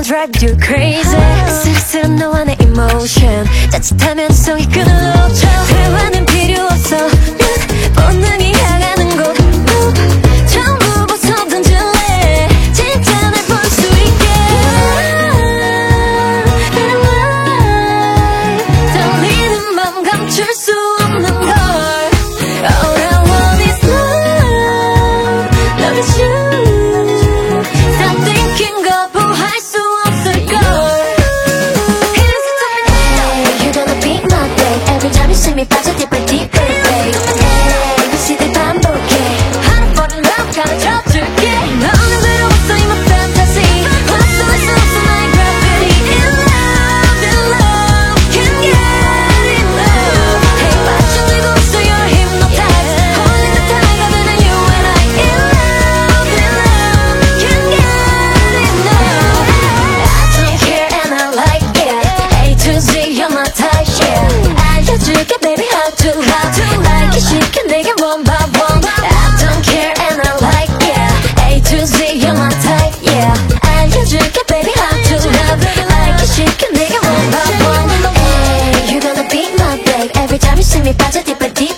drive you crazy. 쓸쓸한 너와 내 emotion 자칫하면 성이 끊어져. 대화는 필요 없어. 본능이 향하는 곳 전부 벗어 던질래. 진짜 날 볼 수 있게. 떨리는 맘 감출 수 없는 걸. All I want is love, love is you. Stop thinking 거부할 수 없을 걸. Hey, you're gonna be my babe. Every time you see me 빠져 deeper deeper babe. Hey, 그 시대 반복해. 하루버린 love 가르쳐줄게. 너는 들어봤어 이 my fantasy. 없어 나의 gravity. In love, can't get enough. Hey, 빠져들고 있어 you're hypnotized. Holding the tiger than you and I. In love, can't get enough. I don't care and I like it. A to Z you're my type, yeah. 알려줄게 baby how to like it. 시켜 내게 one by one. I don't care and I like it. A to Z you're my type, yeah. 알려줄게 baby how to like it. 시켜 내게 one by one. Hey, you're gonna be my babe. Every time you see me 빠져 deeper deeper.